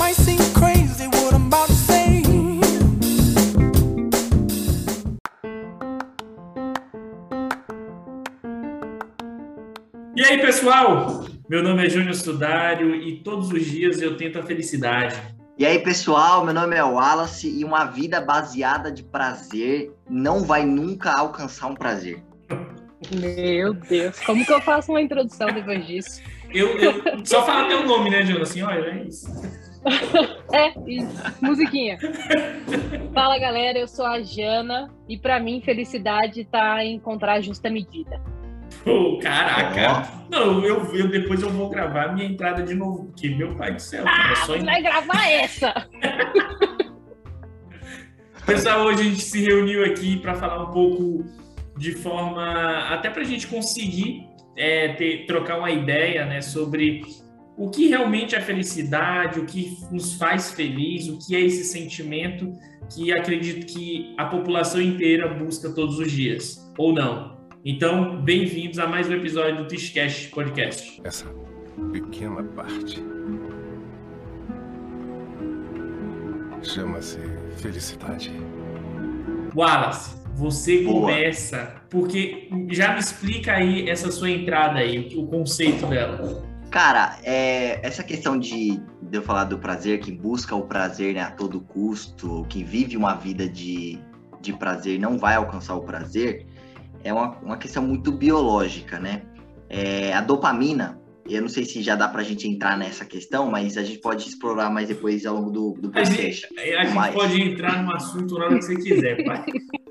might seem crazy what I'm about to say. E aí, pessoal? Meu nome é Júnior Sudário e todos os dias eu tento a felicidade. E aí, pessoal, meu nome é Wallace e uma vida baseada de prazer não vai nunca alcançar um prazer. Meu Deus, como que eu faço uma introdução depois disso? Eu só falo teu nome, né, Jonas? Assim, olha, é isso. Isso. Musiquinha. Fala, galera, eu sou a Jana e pra mim felicidade tá em encontrar a justa medida. Oh, caraca! Não, eu depois eu vou gravar minha entrada de novo, porque meu pai do céu, cara, só Vai gravar essa! Pessoal, hoje a gente se reuniu aqui para falar um pouco de forma até para a gente conseguir trocar uma ideia, né, sobre o que realmente é felicidade, o que nos faz feliz, o que é esse sentimento que acredito que a população inteira busca todos os dias, ou não. Então, bem-vindos a mais um episódio do Twistcast Podcast. Essa pequena parte chama-se felicidade. Wallace, você começa, porque já me explica aí essa sua entrada aí, o conceito dela. Cara, essa questão de eu falar do prazer, que busca o prazer, né, a todo custo, que vive uma vida de prazer não vai alcançar o prazer, é uma questão muito biológica, né? A dopamina, eu não sei se já dá pra gente entrar nessa questão, mas a gente pode explorar mais depois ao longo do podcast. A gente pode entrar no assunto na hora que você quiser, pai.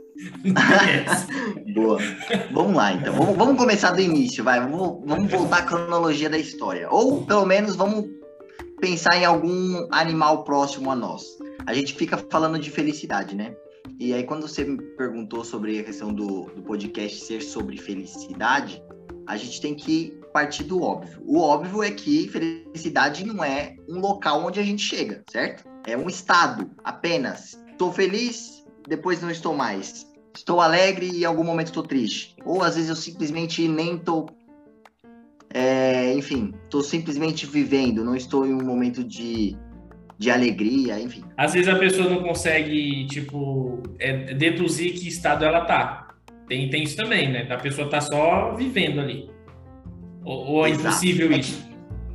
Boa. Vamos lá, então. Vamos começar do início, vai. Vamos voltar à cronologia da história. Ou, pelo menos, vamos pensar em algum animal próximo a nós. A gente fica falando de felicidade, né? E aí, quando você me perguntou sobre a questão do podcast ser sobre felicidade, a gente tem que partir do óbvio. O óbvio é que felicidade não é um local onde a gente chega, certo? É um estado apenas. Estou feliz, depois não estou mais. Estou alegre e em algum momento estou triste. Ou às vezes eu simplesmente nem estou... enfim, estou simplesmente vivendo, não estou em um momento de alegria, enfim. Às vezes a pessoa não consegue, deduzir que estado ela tá. Tem isso também, né? A pessoa tá só vivendo ali. Ou é impossível isso?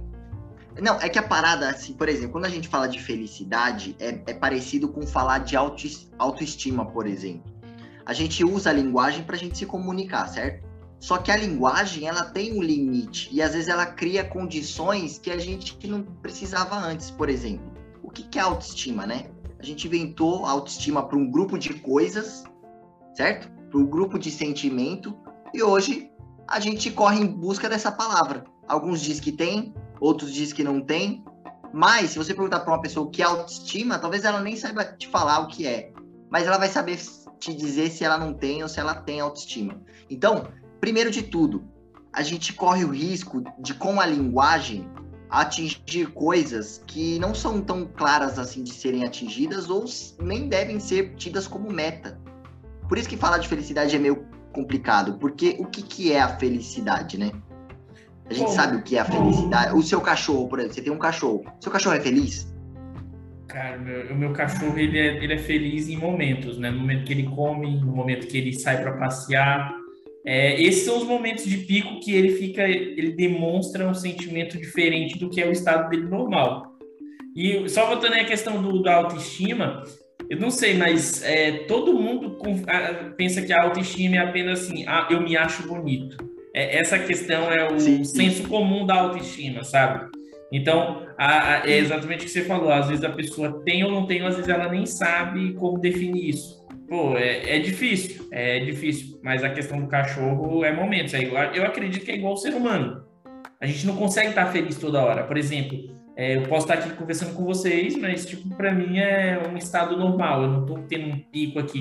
Não, é que a parada, assim, por exemplo, quando a gente fala de felicidade, é parecido com falar de autoestima, por exemplo. A gente usa a linguagem pra gente se comunicar, certo? Só que a linguagem, ela tem um limite. E às vezes ela cria condições que a gente não precisava antes, por exemplo. O que é autoestima, né? A gente inventou a autoestima para um grupo de coisas, certo? Para um grupo de sentimento. E hoje a gente corre em busca dessa palavra. Alguns dizem que tem, outros dizem que não tem. Mas se você perguntar para uma pessoa o que é autoestima, talvez ela nem saiba te falar o que é. Mas ela vai saber te dizer se ela não tem ou se ela tem autoestima. Então, primeiro de tudo, a gente corre o risco de, com a linguagem, atingir coisas que não são tão claras assim de serem atingidas ou nem devem ser tidas como meta. Por isso que falar de felicidade é meio complicado, porque o que é a felicidade, né? A gente sabe o que é a felicidade. O seu cachorro, por exemplo, você tem um cachorro. Seu cachorro é feliz? Cara, o meu cachorro, ele é feliz em momentos, né? No momento que ele come, no momento que ele sai para passear. Esses são os momentos de pico que ele demonstra um sentimento diferente do que é o estado dele normal. E só voltando aí a questão da autoestima, eu não sei, mas todo mundo pensa que a autoestima é apenas assim, eu me acho bonito. Essa questão é o senso comum da autoestima, sabe? Então, é exatamente o que você falou, às vezes a pessoa tem ou não tem, às vezes ela nem sabe como definir isso. Pô, é difícil, mas a questão do cachorro é momentos. Eu acredito que é igual ao ser humano. A gente não consegue estar feliz toda hora. Por exemplo, eu posso estar aqui conversando com vocês, mas, para mim é um estado normal. Eu não estou tendo um pico aqui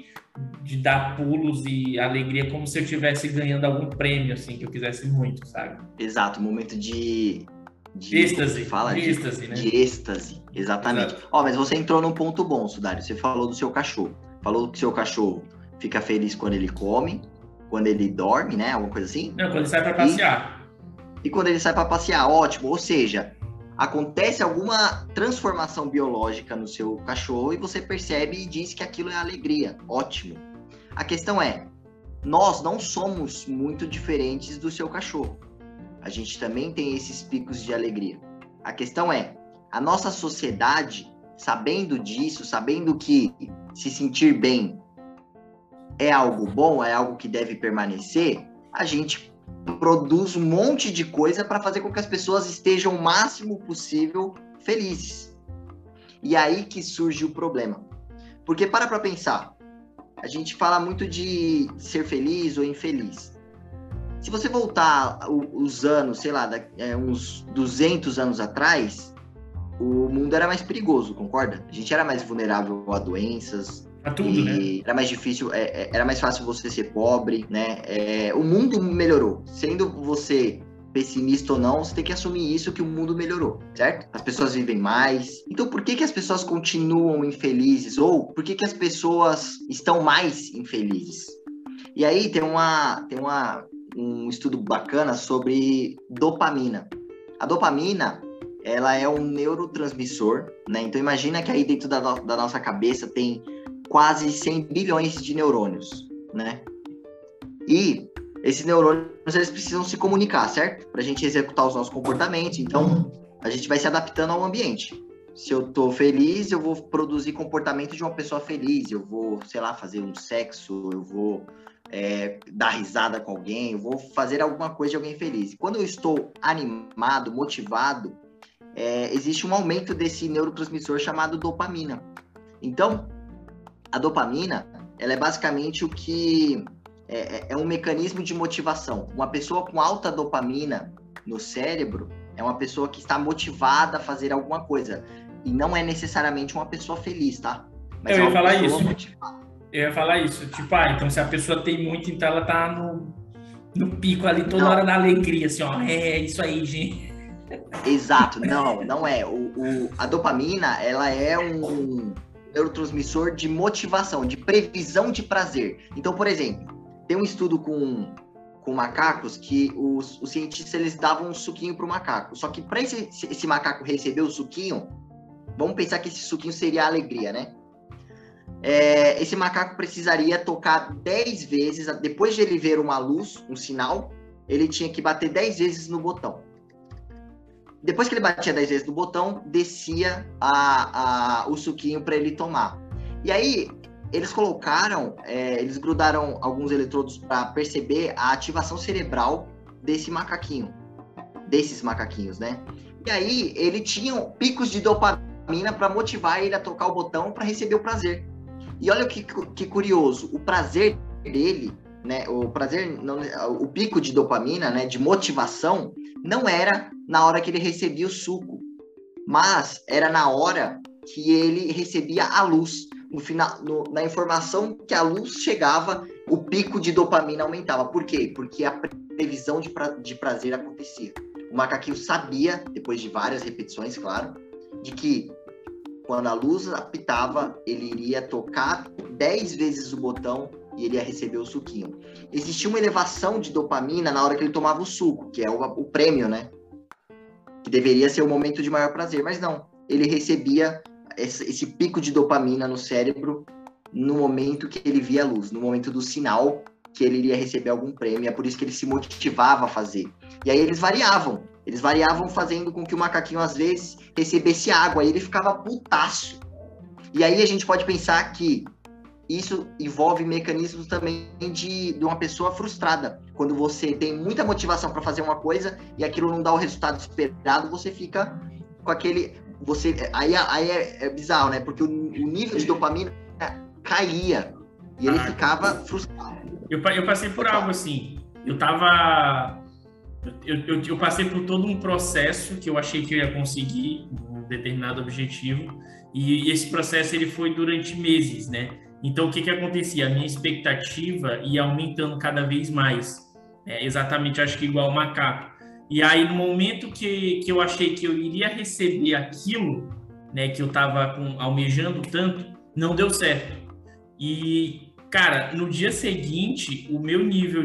de dar pulos e alegria como se eu estivesse ganhando algum prêmio, assim, que eu quisesse muito, sabe? Exato, um momento de êxtase. De êxtase, né? De êxtase, exatamente. Mas você entrou num ponto bom, Sudário. Você falou do seu cachorro. Falou que seu cachorro fica feliz quando ele come, quando ele dorme, né? Alguma coisa assim? Não, quando ele sai para passear. E quando ele sai para passear, ótimo. Ou seja, acontece alguma transformação biológica no seu cachorro e você percebe e diz que aquilo é alegria. Ótimo. A questão é, nós não somos muito diferentes do seu cachorro. A gente também tem esses picos de alegria. A questão é, a nossa sociedade, sabendo disso, sabendo que se sentir bem é algo bom, é algo que deve permanecer, a gente produz um monte de coisa para fazer com que as pessoas estejam o máximo possível felizes. E aí que surge o problema. Porque para pensar, a gente fala muito de ser feliz ou infeliz. Se você voltar os anos, sei lá, uns 200 anos atrás, o mundo era mais perigoso, concorda? A gente era mais vulnerável a doenças. A tudo, né? Era mais difícil, era mais fácil você ser pobre, né? O mundo melhorou. Sendo você pessimista ou não, você tem que assumir isso, que o mundo melhorou, certo? As pessoas vivem mais. Então, por que as pessoas continuam infelizes? Ou por que as pessoas estão mais infelizes? E aí tem um estudo bacana sobre dopamina. A dopamina, ela é um neurotransmissor, né? Então, imagina que aí dentro da nossa cabeça tem quase 100 bilhões de neurônios, né? E esses neurônios, eles precisam se comunicar, certo? Para a gente executar os nossos comportamentos. Então, a gente vai se adaptando ao ambiente. Se eu tô feliz, eu vou produzir comportamento de uma pessoa feliz. Eu vou, sei lá, fazer um sexo, eu vou dar risada com alguém, eu vou fazer alguma coisa de alguém feliz. E quando eu estou animado, motivado, existe um aumento desse neurotransmissor chamado dopamina. Então, a dopamina, ela é basicamente o que é um mecanismo de motivação. Uma pessoa com alta dopamina no cérebro é uma pessoa que está motivada a fazer alguma coisa. E não é necessariamente uma pessoa feliz, tá? Mas Eu ia falar pessoa isso. motivada. Eu ia falar isso. Tipo, então se a pessoa tem muito, então ela tá no pico ali toda hora da alegria, assim, ó. É isso aí, gente. Exato. Não é. A dopamina, ela é um neurotransmissor de motivação, de previsão de prazer. Então, por exemplo, tem um estudo com macacos que os cientistas, eles davam um suquinho pro macaco. Só que para esse macaco receber o suquinho, vamos pensar que esse suquinho seria a alegria, né? Esse macaco precisaria tocar 10 vezes, depois de ele ver uma luz, um sinal, ele tinha que bater 10 vezes no botão. Depois que ele batia 10 vezes no botão, descia o suquinho para ele tomar. E aí, eles eles grudaram alguns eletrodos para perceber a ativação cerebral desses macaquinhos, né? E aí, ele tinha picos de dopamina para motivar ele a tocar o botão para receber o prazer. E olha que curioso, o prazer dele, né? O pico de dopamina, né? De motivação, não era na hora que ele recebia o suco, mas era na hora que ele recebia a luz. No final, na informação que a luz chegava, o pico de dopamina aumentava. Por quê? Porque a previsão de prazer acontecia. O macaquinho sabia, depois de várias repetições, claro, de que quando a luz apitava, ele iria tocar 10 vezes o botão e ele ia receber o suquinho. Existia uma elevação de dopamina na hora que ele tomava o suco, que é o prêmio, né? Que deveria ser o momento de maior prazer, mas não. Ele recebia esse pico de dopamina no cérebro no momento que ele via a luz, no momento do sinal que ele iria receber algum prêmio. É por isso que ele se motivava a fazer. E aí eles variavam fazendo com que o macaquinho, às vezes, recebesse água, aí ele ficava putaço. E aí a gente pode pensar que isso envolve mecanismos também de uma pessoa frustrada. Quando você tem muita motivação para fazer uma coisa e aquilo não dá o resultado esperado, você fica com aquele... Aí é bizarro, né? Porque o nível de dopamina caía e ele ficava frustrado. Eu passei por algo assim. Eu passei por todo um processo que eu achei que eu ia conseguir um determinado objetivo, e esse processo ele foi durante meses, né? Então, o que acontecia? A minha expectativa ia aumentando cada vez mais. Exatamente, acho que igual o macaco. E aí, no momento que eu achei que eu iria receber aquilo, né, que eu estava almejando tanto, não deu certo. E Cara, no dia seguinte, o meu nível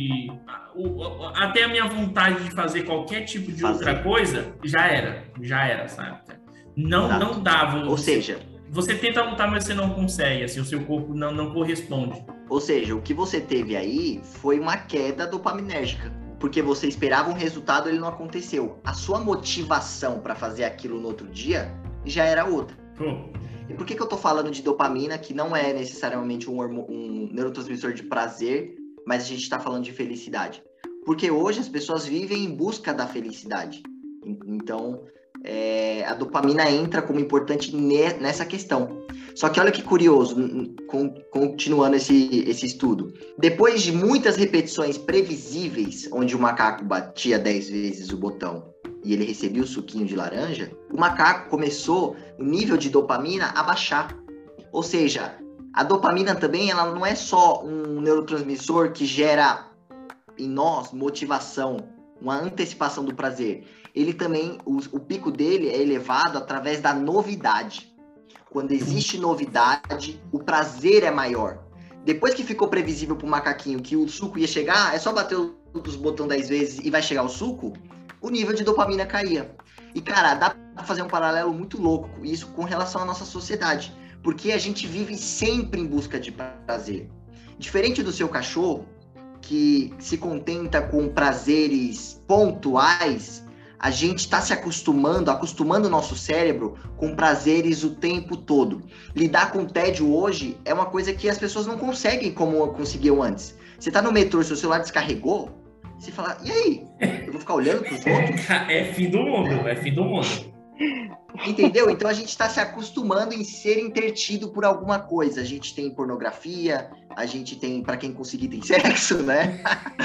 até a minha vontade de fazer qualquer tipo de outra coisa, já era, sabe? Não dava. Ou seja, você tenta lutar, mas você não consegue, assim, o seu corpo não corresponde. Ou seja, o que você teve aí foi uma queda dopaminérgica, porque você esperava um resultado e ele não aconteceu. A sua motivação para fazer aquilo no outro dia já era outra. E por que eu tô falando de dopamina, que não é necessariamente um neurotransmissor de prazer, mas a gente está falando de felicidade? Porque hoje as pessoas vivem em busca da felicidade. Então, a dopamina entra como importante nessa questão. Só que olha que curioso, continuando esse estudo. Depois de muitas repetições previsíveis, onde o macaco batia 10 vezes o botão e ele recebia o suquinho de laranja, o macaco começou o nível de dopamina a baixar. Ou seja, a dopamina também ela não é só um neurotransmissor que gera em nós motivação, uma antecipação do prazer. Ele também, o pico dele é elevado através da novidade. Quando existe novidade, o prazer é maior. Depois que ficou previsível para o macaquinho que o suco ia chegar, é só bater os botões 10 vezes e vai chegar o suco, o nível de dopamina caía. E, cara, dá para fazer um paralelo muito louco, isso com relação à nossa sociedade. Porque a gente vive sempre em busca de prazer. Diferente do seu cachorro, que se contenta com prazeres pontuais, a gente está se acostumando o nosso cérebro com prazeres o tempo todo. Lidar com tédio hoje é uma coisa que as pessoas não conseguem como conseguiam antes. Você está no metrô e seu celular descarregou, você fala, e aí? Eu vou ficar olhando para os outros? É fim do mundo. Entendeu? Então a gente está se acostumando em ser entretido por alguma coisa. A gente tem pornografia, a gente tem, para quem conseguir, tem sexo, né?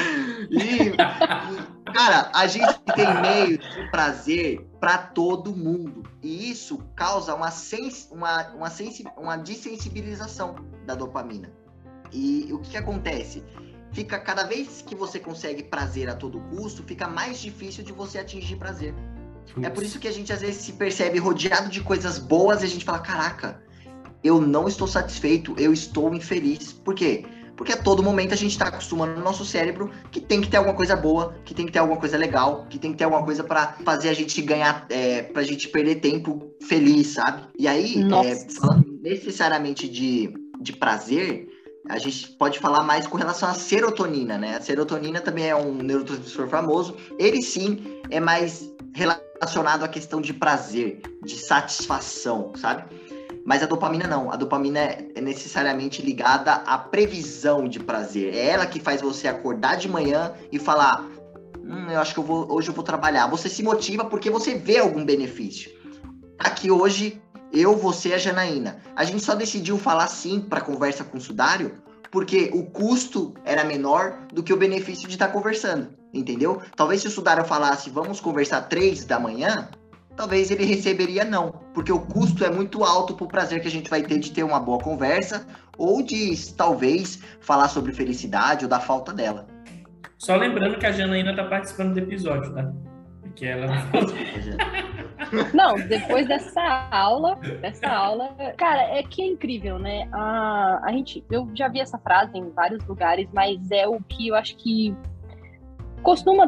Cara, a gente tem meio de prazer para todo mundo. E isso causa uma dessensibilização da dopamina. E o que acontece? Fica, cada vez que você consegue prazer a todo custo, fica mais difícil de você atingir prazer. É por isso que a gente às vezes se percebe rodeado de coisas boas e a gente fala, caraca, eu não estou satisfeito, eu estou infeliz. Por quê? Porque a todo momento a gente está acostumando o nosso cérebro que tem que ter alguma coisa boa, que tem que ter alguma coisa legal, que tem que ter alguma coisa para fazer a gente ganhar, pra gente perder tempo feliz, sabe? E aí, falando necessariamente de prazer, a gente pode falar mais com relação à serotonina, né? A serotonina também é um neurotransmissor famoso. Ele sim é mais relacionado à questão de prazer, de satisfação, sabe? Mas a dopamina não. A dopamina é necessariamente ligada à previsão de prazer. É ela que faz você acordar de manhã e falar, eu acho que hoje eu vou trabalhar. Você se motiva porque você vê algum benefício. Aqui hoje, você e a Janaína, a gente só decidiu falar sim para conversa com o Sudário porque o custo era menor do que o benefício de estar conversando, entendeu? Talvez se o Sudário falasse, vamos conversar 3 da manhã, talvez ele receberia não, porque o custo é muito alto pro prazer que a gente vai ter de ter uma boa conversa ou de, talvez, falar sobre felicidade ou da falta dela. Só lembrando que a Janaína tá participando do episódio, tá? Porque ela não falou. Não, depois dessa aula, cara, é que é incrível, né? Eu já vi essa frase em vários lugares, mas é o que eu acho que costuma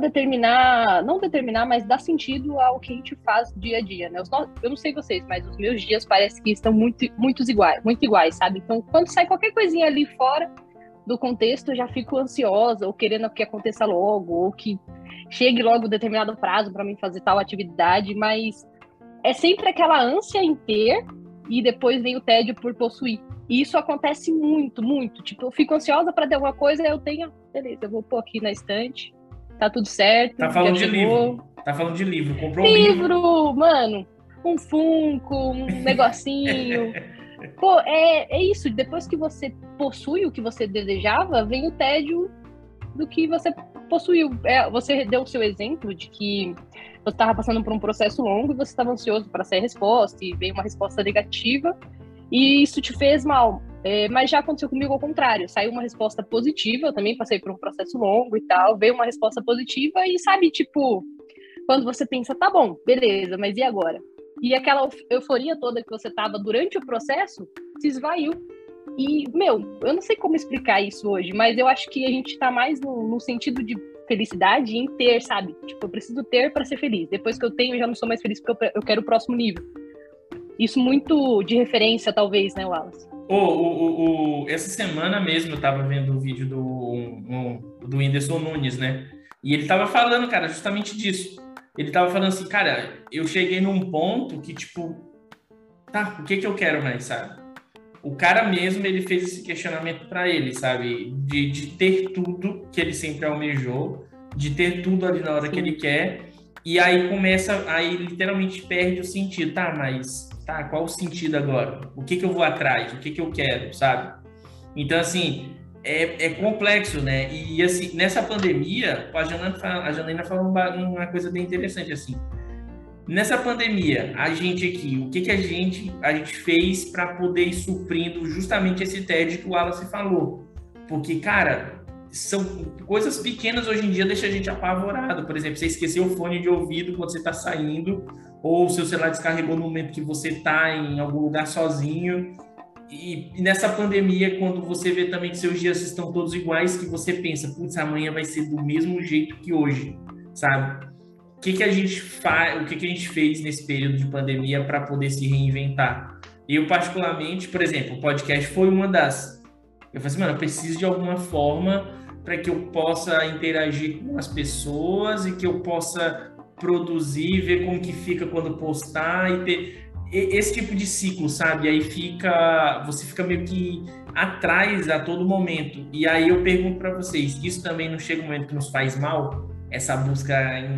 mas dá sentido ao que a gente faz dia a dia, né? Eu não sei vocês, mas os meus dias parece que estão muito iguais, sabe? Então, quando sai qualquer coisinha ali fora do contexto, eu já fico ansiosa, ou querendo que aconteça logo, ou que chegue logo determinado prazo para mim fazer tal atividade, mas é sempre aquela ânsia em ter e depois vem o tédio por possuir. E isso acontece muito, muito. Tipo, eu fico ansiosa para ter alguma coisa, eu tenho, beleza, eu vou pôr aqui na estante, tá tudo certo. Tá falando de livro. Tá falando de livro. Comprou um livro, mano. Um Funko, um negocinho. Pô, é isso. Depois que você possui o que você desejava, vem o tédio do que você possuiu. Você deu o seu exemplo de que você estava passando por um processo longo e você estava ansioso para sair a resposta e veio uma resposta negativa e isso te fez mal. Mas já aconteceu comigo ao contrário. Saiu uma resposta positiva, eu também passei por um processo longo e tal, veio uma resposta positiva e sabe, tipo, quando você pensa, tá bom, beleza, mas e agora? E aquela euforia toda que você tava durante o processo se esvaiu. E, eu não sei como explicar isso hoje, mas eu acho que a gente tá mais no sentido de felicidade em ter, sabe? Tipo, eu preciso ter para ser feliz. Depois que eu tenho, eu já não sou mais feliz porque eu quero o próximo nível. Isso muito de referência, talvez, né, Wallace? Essa semana mesmo eu tava vendo o vídeo do Whindersson Nunes, né? E ele tava falando, cara, justamente disso. Ele tava falando assim, cara, eu cheguei num ponto que, tipo, tá, o que que eu quero mais, sabe? O cara mesmo, ele fez esse questionamento para ele, sabe? De ter tudo que ele sempre almejou, de ter tudo ali na hora que ele quer, e aí aí literalmente perde o sentido. Tá, mas qual o sentido agora? O que que eu vou atrás? O que que eu quero, sabe? Então, assim, é complexo, né? E, assim, nessa pandemia, a Janaína falou uma coisa bem interessante, assim. Nessa pandemia, a gente aqui, o que que a gente fez para poder ir suprindo justamente esse tédio que o Wallace falou? Porque, cara, são coisas pequenas hoje em dia deixam a gente apavorado. Por exemplo, você esqueceu o fone de ouvido quando você está saindo, ou o seu celular descarregou no momento que você está em algum lugar sozinho. E nessa pandemia, quando você vê também que seus dias estão todos iguais, que você pensa, putz, amanhã vai ser do mesmo jeito que hoje, sabe? O que a gente fez nesse período de pandemia para poder se reinventar? Eu, particularmente, por exemplo, o podcast foi uma das. Eu falei assim, mano, eu preciso de alguma forma para que eu possa interagir com as pessoas e que eu possa produzir, ver como que fica quando postar e ter esse tipo de ciclo, sabe? Aí você fica meio que atrás a todo momento. E aí eu pergunto para vocês, isso também não chega um momento que nos faz mal? Essa busca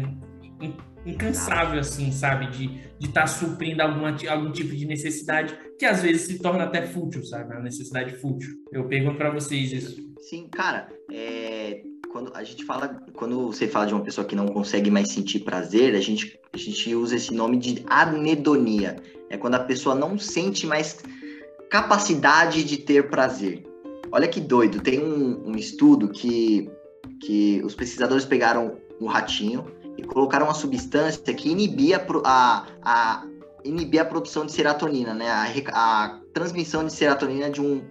incansável, assim, sabe? De estar suprindo algum tipo de necessidade que às vezes se torna até fútil, sabe? Uma necessidade fútil. Eu pergunto para vocês isso. Sim, cara, quando você fala de uma pessoa que não consegue mais sentir prazer, a gente usa esse nome de anedonia. É quando a pessoa não sente mais capacidade de ter prazer. Olha que doido, tem um estudo que os pesquisadores pegaram um ratinho e colocaram uma substância que inibia a produção de serotonina, né? A transmissão de serotonina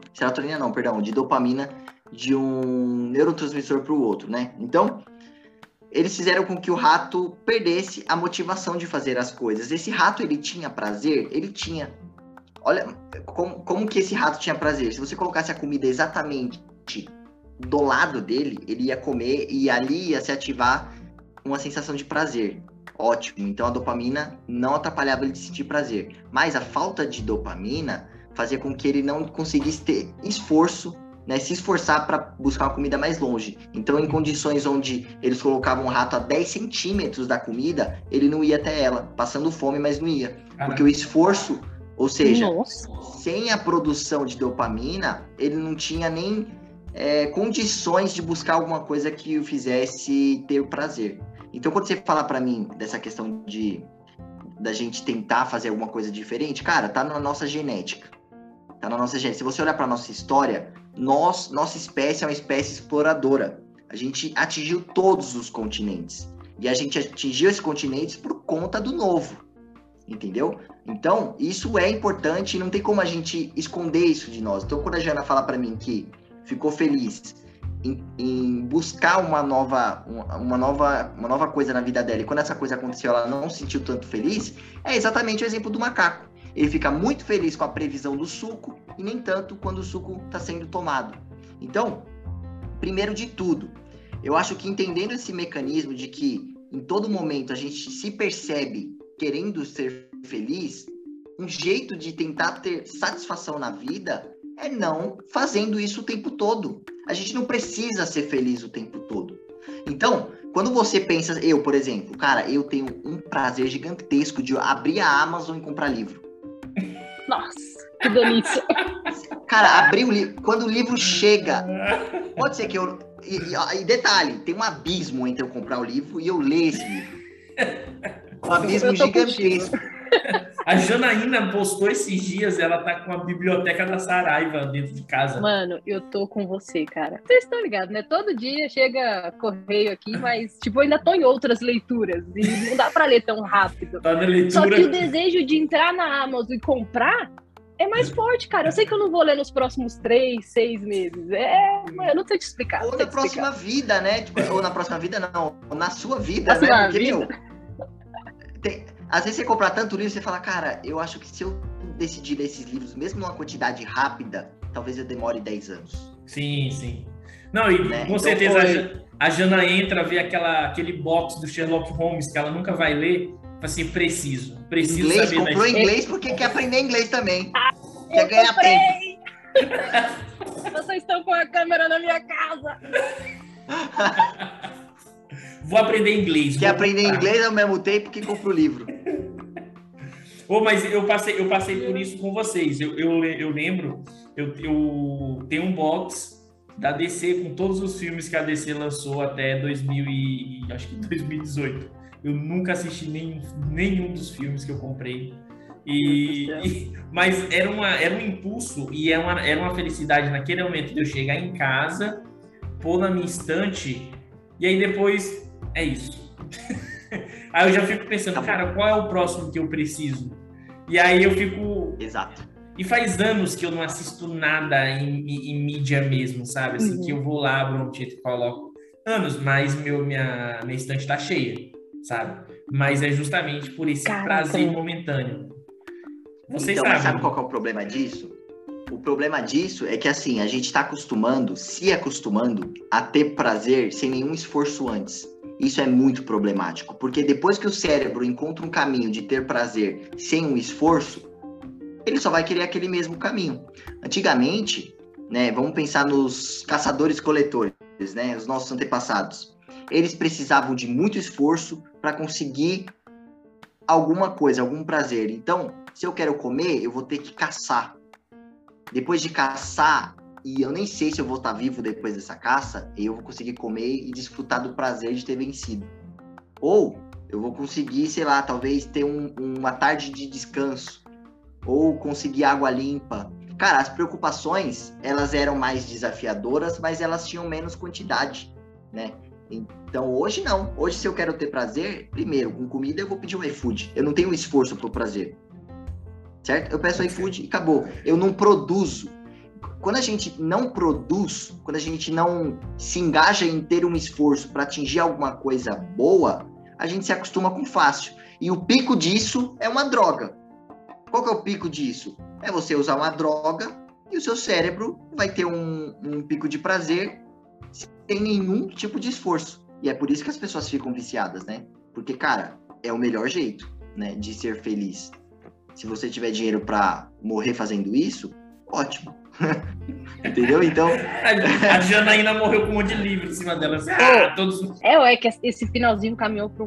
de dopamina de um neurotransmissor para o outro, né? Então, eles fizeram com que o rato perdesse a motivação de fazer as coisas. Esse rato, ele tinha prazer? Ele tinha. Olha como que esse rato tinha prazer. Se você colocasse a comida exatamente do lado dele, ele ia comer e ali ia se ativar uma sensação de prazer. Ótimo. Então, a dopamina não atrapalhava ele de sentir prazer. Mas a falta de dopamina fazia com que ele não conseguisse ter esforço, né, se esforçar para buscar uma comida mais longe. Então, em condições onde eles colocavam o rato a 10 centímetros da comida, ele não ia até ela, passando fome, mas não ia. Porque o esforço, ou seja, sem a produção de dopamina, ele não tinha nem condições de buscar alguma coisa que o fizesse ter prazer. Então, quando você fala para mim dessa questão da gente tentar fazer alguma coisa diferente, cara, tá na nossa genética. Tá na nossa genética. Se você olhar para nossa história, nossa espécie é uma espécie exploradora. A gente atingiu todos os continentes. E a gente atingiu esses continentes por conta do novo. Entendeu? Então, isso é importante e não tem como a gente esconder isso de nós. Então, quando a Jana fala para mim que ficou feliz em buscar uma nova coisa na vida dela, e quando essa coisa aconteceu, ela não se sentiu tanto feliz, é exatamente o exemplo do macaco. Ele fica muito feliz com a previsão do suco e nem tanto quando o suco está sendo tomado. Então, primeiro de tudo, eu acho que entendendo esse mecanismo de que em todo momento a gente se percebe querendo ser feliz, um jeito de tentar ter satisfação na vida é não fazendo isso o tempo todo. A gente não precisa ser feliz o tempo todo. Então, quando você pensa, por exemplo, cara, eu tenho um prazer gigantesco de abrir a Amazon e comprar livro. Nossa, que delícia. Cara, abrir o livro, quando o livro chega, pode ser que eu... E detalhe, tem um abismo entre eu comprar o livro e eu ler esse livro. Um abismo gigantesco. A Janaína postou esses dias, ela tá com a biblioteca da Saraiva dentro de casa. Mano, eu tô com você, cara. Vocês estão ligados, né? Todo dia chega correio aqui, mas, tipo, eu ainda tô em outras leituras. E não dá pra ler tão rápido. Tá na leitura. Só que o desejo de entrar na Amazon e comprar é mais forte, cara. Eu sei que eu não vou ler nos próximos 3, 6 meses. Eu não sei te explicar. Ou na próxima vida, né? Tipo, ou na próxima vida, não. Ou na sua vida, Na né? sua Porque, vida. Às vezes você comprar tanto livro, você fala, cara, eu acho que se eu decidir ler esses livros, mesmo numa quantidade rápida, talvez eu demore 10 anos. Sim. Não, e Né? com Então, certeza a Jana entra, vê aquele box do Sherlock Holmes que ela nunca vai ler, fala assim, preciso Inglês, saber da comprou história. inglês porque quer aprender inglês também. Eu Quer ganhar tempo. comprei! Vocês estão com a câmera na minha casa. Vou aprender inglês. Quer aprender inglês ao mesmo tempo que compra o livro. Mas eu passei por isso com vocês. Eu lembro, eu tenho um box da DC com todos os filmes que a DC lançou até 2018. Eu nunca assisti nenhum dos filmes que eu comprei. Mas era um impulso e era uma felicidade naquele momento de eu chegar em casa, pôr na minha estante e aí depois é isso. Aí eu já fico pensando, cara, qual é o próximo que eu preciso? E aí eu fico... Exato. E faz anos que eu não assisto nada em mídia mesmo, sabe? Assim, que eu vou lá, abro um título e coloco. Anos, mas minha estante tá cheia, sabe? Mas é justamente por esse prazer momentâneo. Vocês então, sabem. mas sabe qual que é o problema disso? O problema disso é que, assim, a gente tá se acostumando a ter prazer sem nenhum esforço antes. Isso é muito problemático, porque depois que o cérebro encontra um caminho de ter prazer sem um esforço, ele só vai querer aquele mesmo caminho. Antigamente, né, vamos pensar nos caçadores-coletores, né, os nossos antepassados. Eles precisavam de muito esforço para conseguir alguma coisa, algum prazer. Então, se eu quero comer, eu vou ter que caçar. Depois de caçar, e eu nem sei se eu vou estar vivo depois dessa caça, eu vou conseguir comer e desfrutar do prazer de ter vencido. Ou eu vou conseguir, sei lá, talvez ter uma tarde de descanso. Ou conseguir água limpa. Cara, as preocupações, elas eram mais desafiadoras, mas elas tinham menos quantidade, né? Então, hoje não. Hoje, se eu quero ter prazer, primeiro, com comida, eu vou pedir um iFood. Eu não tenho esforço pro prazer. Certo? Eu peço iFood e acabou. Eu não produzo. Quando a gente não produz, quando a gente não se engaja em ter um esforço para atingir alguma coisa boa, a gente se acostuma com fácil. E o pico disso é uma droga. Qual que é o pico disso? É você usar uma droga e o seu cérebro vai ter um pico de prazer sem nenhum tipo de esforço. E é por isso que as pessoas ficam viciadas, né? Porque, cara, é o melhor jeito, né, de ser feliz. Se você tiver dinheiro para morrer fazendo isso, ótimo. Entendeu? Então... A Janaína morreu com um monte de livro em cima dela. Assim, todos... É que esse finalzinho caminhou para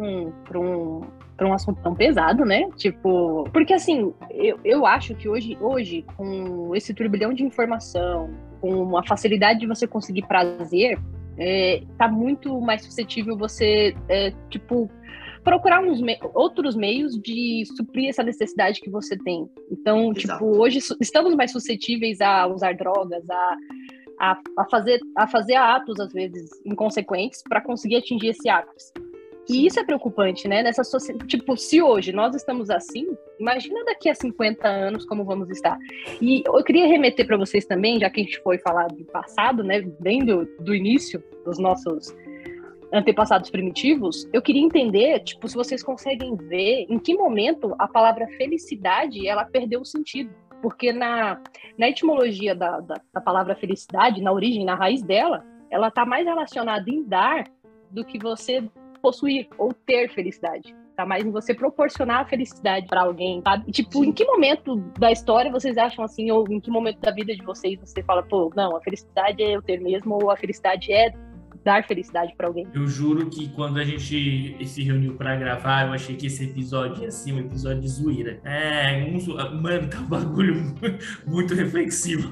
um assunto tão pesado, né? Tipo, porque assim, eu acho que hoje, com esse turbilhão de informação, com a facilidade de você conseguir prazer, tá muito mais suscetível você, procurar outros meios de suprir essa necessidade que você tem. Então, Exato. tipo, hoje estamos mais suscetíveis a usar drogas, a fazer atos, às vezes, inconsequentes para conseguir atingir esse ato. E isso é preocupante, né? Tipo, se hoje nós estamos assim, imagina daqui a 50 anos como vamos estar. E eu queria remeter para vocês também, já que a gente foi falar do passado, né? Bem do início dos nossos antepassados primitivos, eu queria entender, tipo, se vocês conseguem ver em que momento a palavra felicidade, ela perdeu o sentido. Porque na etimologia da palavra felicidade, na origem, na raiz dela, ela está mais relacionada em dar do que você possuir ou ter felicidade. Tá mais em você proporcionar a felicidade para alguém, sabe? E, tipo, Sim. Em que momento da história vocês acham assim, ou em que momento da vida de vocês você fala, pô, não, a felicidade é eu ter mesmo, ou a felicidade é dar felicidade para alguém? Eu juro que quando a gente se reuniu para gravar, eu achei que esse episódio ia ser um episódio de zoeira. Mano, tá um bagulho muito reflexivo.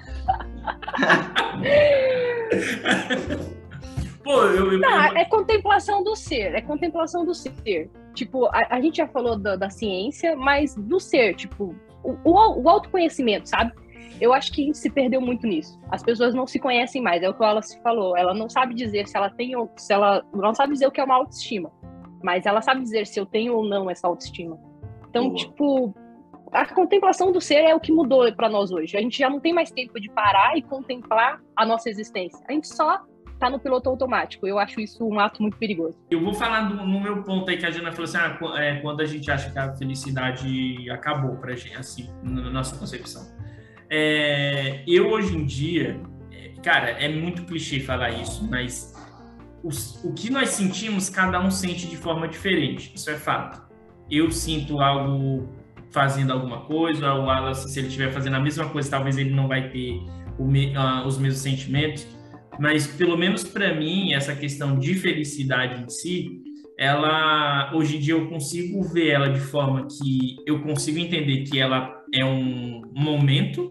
Pô, Não, é contemplação do ser, Tipo, a gente já falou da ciência, mas do ser, tipo, o autoconhecimento, sabe? Eu acho que se perdeu muito nisso. As pessoas não se conhecem mais, é o que ela se falou. Ela não sabe dizer se ela tem ou se ela não sabe dizer o que é uma autoestima, mas ela sabe dizer se eu tenho ou não essa autoestima. Então, Boa. tipo, A contemplação do ser é o que mudou para nós hoje. A gente já não tem mais tempo de parar e contemplar a nossa existência. A gente só tá no piloto automático. Eu acho isso um ato muito perigoso. Eu vou falar no meu ponto aí que a Jana falou assim, quando a gente acha que a felicidade acabou pra gente, assim, na nossa concepção. Eu hoje em dia, cara, é muito clichê falar isso, mas o que nós sentimos, cada um sente de forma diferente. Isso é fato. Eu sinto algo fazendo alguma coisa, o Wallace, se ele estiver fazendo a mesma coisa, talvez ele não vai ter os mesmos sentimentos, mas pelo menos para mim, essa questão de felicidade em si, ela, hoje em dia eu consigo ver ela de forma que eu consigo entender que ela é um momento.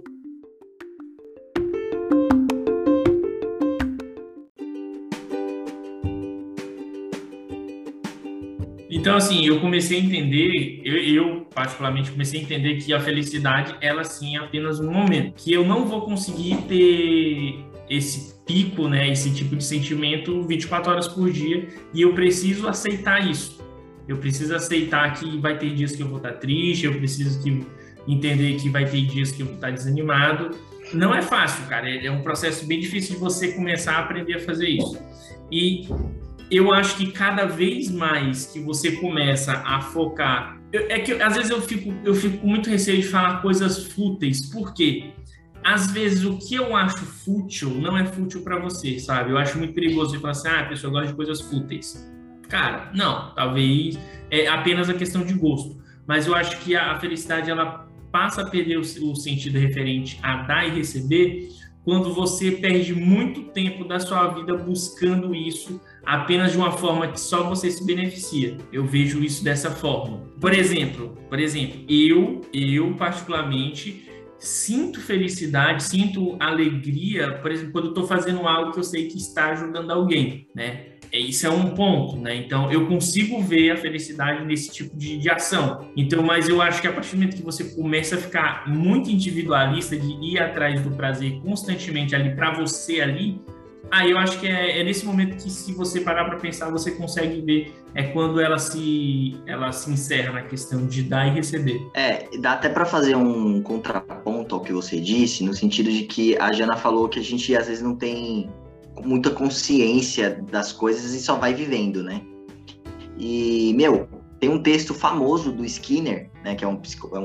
Então, assim, eu comecei a entender, eu particularmente comecei a entender que a felicidade, ela sim é apenas um momento, que eu não vou conseguir ter esse pico, né, esse tipo de sentimento 24 horas por dia, e eu preciso aceitar isso. Eu preciso aceitar que vai ter dias que eu vou estar triste, eu preciso entender que vai ter dias que eu vou estar desanimado. Não é fácil, cara, é um processo bem difícil de você começar a aprender a fazer isso. E eu acho que cada vez mais que você começa a focar... às vezes eu fico com muito receio de falar coisas fúteis, porque às vezes o que eu acho fútil não é fútil para você, sabe? Eu acho muito perigoso você falar assim, a pessoa gosta de coisas fúteis. Cara, não, talvez é apenas a questão de gosto. Mas eu acho que a felicidade, ela passa a perder o sentido referente a dar e receber quando você perde muito tempo da sua vida buscando isso apenas de uma forma que só você se beneficia. Eu vejo isso dessa forma. Por exemplo, eu particularmente sinto felicidade, sinto alegria, por exemplo, quando eu estou fazendo algo que eu sei que está ajudando alguém, né? Isso é um ponto, né? Então, eu consigo ver a felicidade nesse tipo de ação. Então, mas eu acho que a partir do momento que você começa a ficar muito individualista, de ir atrás do prazer constantemente ali, para você ali, aí eu acho que é nesse momento que, se você parar para pensar, você consegue ver quando ela se encerra na questão de dar e receber. Dá até para fazer um contraponto ao que você disse, no sentido de que a Jana falou que a gente às vezes não tem muita consciência das coisas e só vai vivendo, né? E, tem um texto famoso do Skinner, né, que é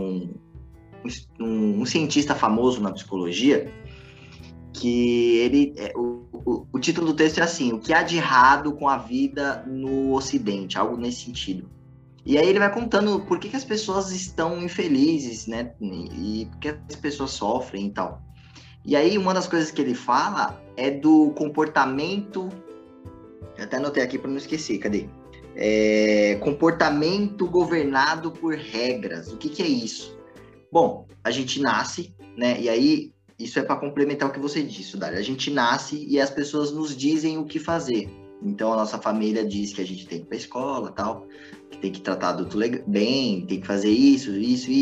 um cientista famoso na psicologia, que o título do texto é assim: o que há de errado com a vida no Ocidente, algo nesse sentido. E aí ele vai contando por que as pessoas estão infelizes, né, e por que as pessoas sofrem e tal. E aí uma das coisas que ele fala é do comportamento, eu até anotei aqui para não esquecer, cadê? Comportamento governado por regras. O que é isso? Bom, a gente nasce, né, e aí isso é para complementar o que você disse, Dália. A gente nasce e as pessoas nos dizem o que fazer. Então, a nossa família diz que a gente tem que ir para a escola, tal, que tem que tratar adulto bem, tem que fazer isso.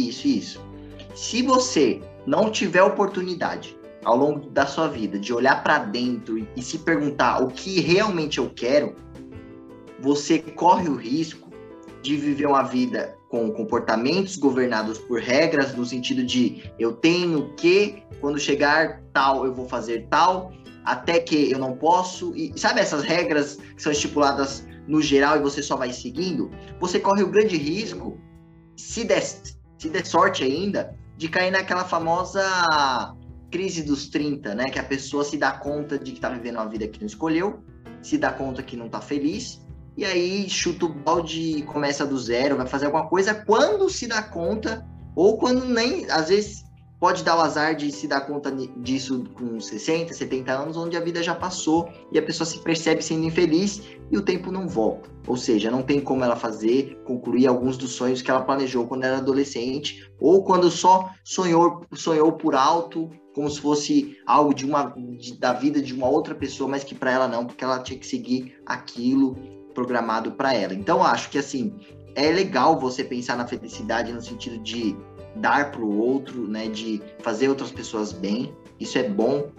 Se você não tiver oportunidade, ao longo da sua vida, de olhar para dentro e se perguntar o que realmente eu quero, você corre o risco de viver uma vida com comportamentos governados por regras, no sentido de eu tenho que, quando chegar tal, eu vou fazer tal, até que eu não posso. E sabe essas regras que são estipuladas no geral e você só vai seguindo? Você corre o grande risco, se der sorte ainda, de cair naquela famosa crise dos 30, né? Que a pessoa se dá conta de que tá vivendo uma vida que não escolheu, se dá conta que não tá feliz, e aí chuta o balde, começa do zero, vai fazer alguma coisa quando se dá conta, ou quando nem, às vezes pode dar o azar de se dar conta disso com 60, 70 anos, onde a vida já passou e a pessoa se percebe sendo infeliz e o tempo não volta. Ou seja, não tem como ela concluir alguns dos sonhos que ela planejou quando era adolescente, ou quando só sonhou por alto, como se fosse algo da vida de uma outra pessoa, mas que para ela não, porque ela tinha que seguir aquilo programado para ela. Então, acho que assim, é legal você pensar na felicidade no sentido de dar para o outro, né, de fazer outras pessoas bem, isso é bom.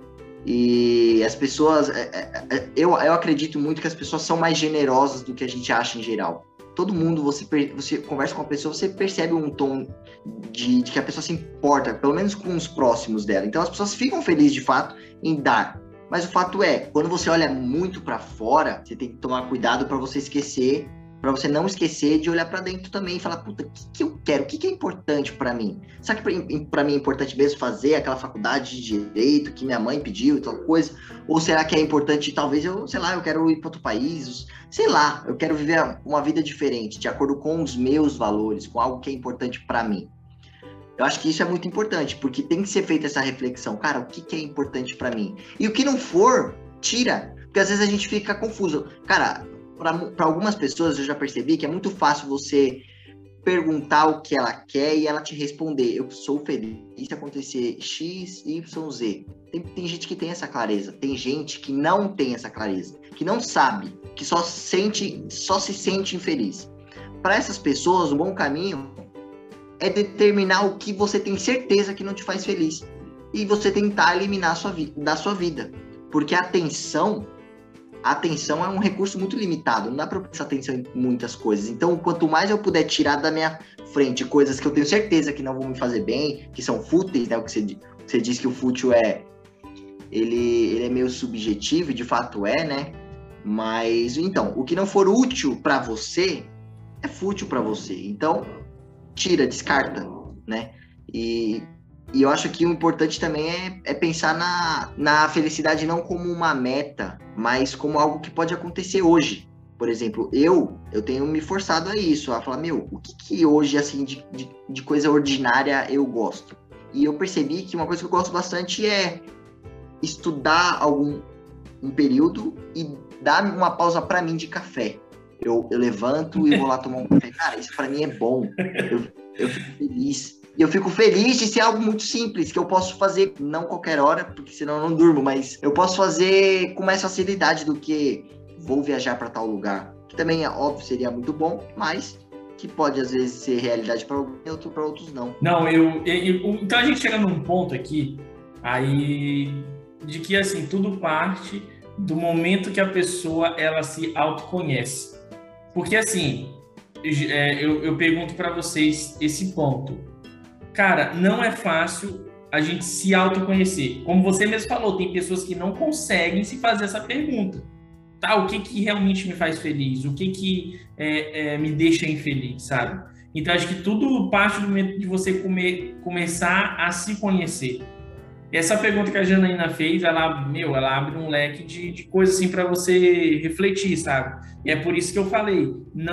E as pessoas, eu acredito muito que as pessoas são mais generosas do que a gente acha em geral. todo mundo, você conversa com a pessoa, você percebe um tom de que a pessoa se importa, pelo menos com os próximos dela. Então as pessoas ficam felizes de fato em dar. Mas o fato é, quando você olha muito para fora, você tem que tomar cuidado para você esquecer, para você não esquecer de olhar para dentro também e falar, puta, o que eu quero? O que é importante para mim? Será que para mim é importante mesmo fazer aquela faculdade de direito que minha mãe pediu e tal coisa? Ou será que é importante, talvez eu quero ir para outro país, sei lá, eu quero viver uma vida diferente, de acordo com os meus valores, com algo que é importante para mim. Eu acho que isso é muito importante, porque tem que ser feita essa reflexão. Cara, o que é importante para mim? E o que não for, tira. Porque às vezes a gente fica confuso. Cara, para algumas pessoas eu já percebi que é muito fácil você perguntar o que ela quer e ela te responder. Eu sou feliz se acontecer X, Y, Z. Tem gente que tem essa clareza. Tem gente que não tem essa clareza. Que não sabe. Que só se sente infeliz. Para essas pessoas, o bom caminho é determinar o que você tem certeza que não te faz feliz. E você tentar eliminar da sua vida. Porque a atenção é um recurso muito limitado. Não dá para prestar atenção em muitas coisas. Então, quanto mais eu puder tirar da minha frente coisas que eu tenho certeza que não vão me fazer bem, que são fúteis, né? O que você diz que o fútil ele é meio subjetivo, e de fato é, né? Mas, então, o que não for útil para você, é fútil para você. Então, tira, descarta, né? E eu acho que o importante também é pensar na felicidade não como uma meta, mas como algo que pode acontecer hoje. Por exemplo, eu tenho me forçado a isso, a falar, o que hoje, assim, de coisa ordinária eu gosto? E eu percebi que uma coisa que eu gosto bastante é estudar um período e dar uma pausa para mim de café. Eu levanto e vou lá tomar um café. Cara, isso para mim é bom. Eu fico feliz. E eu fico feliz de ser algo muito simples, que eu posso fazer, não qualquer hora, porque senão eu não durmo, mas eu posso fazer com mais facilidade do que vou viajar para tal lugar. Que também, óbvio, seria muito bom, mas que pode, às vezes, ser realidade para alguns e para outros não. Não, então a gente chega num ponto aqui, aí, de que, assim, tudo parte do momento que a pessoa, ela se autoconhece. Porque, assim, eu pergunto para vocês esse ponto. Cara, não é fácil a gente se autoconhecer. Como você mesmo falou, tem pessoas que não conseguem se fazer essa pergunta. Tá, o que realmente me faz feliz? O que me deixa infeliz, sabe? Então, acho que tudo parte do momento de você começar a se conhecer. Essa pergunta que a Janaína fez, ela abre um leque de coisas assim para você refletir, sabe? E é por isso que eu falei,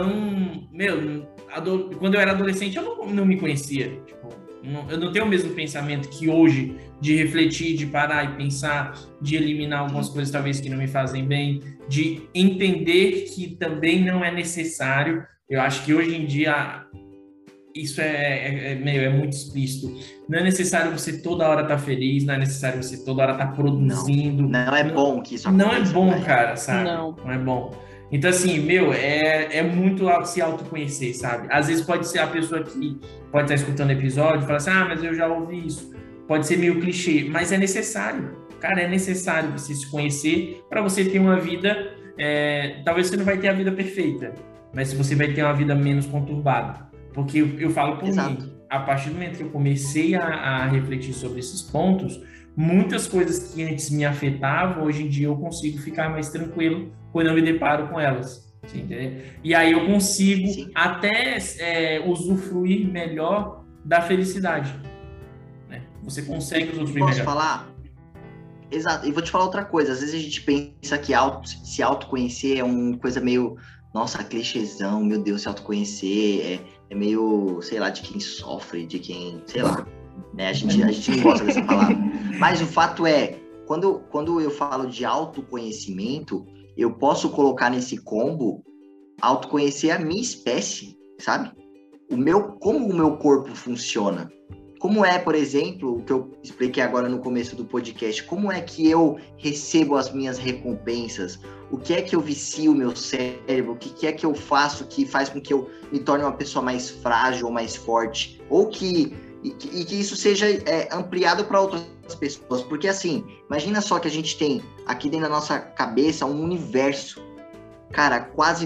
quando eu era adolescente eu não me conhecia, eu não tenho o mesmo pensamento que hoje, de refletir, de parar e pensar, de eliminar algumas coisas talvez que não me fazem bem, de entender que também não é necessário. Eu acho que hoje em dia isso é muito explícito. Não é necessário você toda hora estar feliz, não é necessário você toda hora estar produzindo. Não é bom que isso aconteça. Não é bom, cara, sabe? Não é bom. Então, assim, é muito se autoconhecer, sabe? Às vezes pode ser a pessoa que pode estar escutando o episódio e falar assim, mas eu já ouvi isso. Pode ser meio clichê, mas é necessário. Cara, é necessário você se conhecer para você ter uma vida... talvez você não vai ter a vida perfeita, mas você vai ter uma vida menos conturbada. Porque eu falo por mim, a partir do momento que eu comecei a refletir sobre esses pontos, muitas coisas que antes me afetavam, hoje em dia eu consigo ficar mais tranquilo quando eu me deparo com elas. Entendeu? E aí eu consigo até usufruir melhor da felicidade. Né? Você consegue usufruir melhor. Posso falar? Exato. E vou te falar outra coisa. Às vezes a gente pensa que se autoconhecer é uma coisa meio... Nossa, clichêzão, meu Deus, se autoconhecer é meio, sei lá, de quem sofre, de quem, sei lá, né? A gente não gosta dessa palavra. Mas o fato é, quando eu falo de autoconhecimento, eu posso colocar nesse combo autoconhecer a minha espécie, sabe? Como o meu corpo funciona. Como é, por exemplo, o que eu expliquei agora no começo do podcast, como é que eu recebo as minhas recompensas? O que é que eu vicio o meu cérebro? O que é que eu faço que faz com que eu me torne uma pessoa mais frágil ou mais forte? Ou que isso seja ampliado para outras pessoas. Porque assim, imagina só que a gente tem aqui dentro da nossa cabeça um universo cara, quase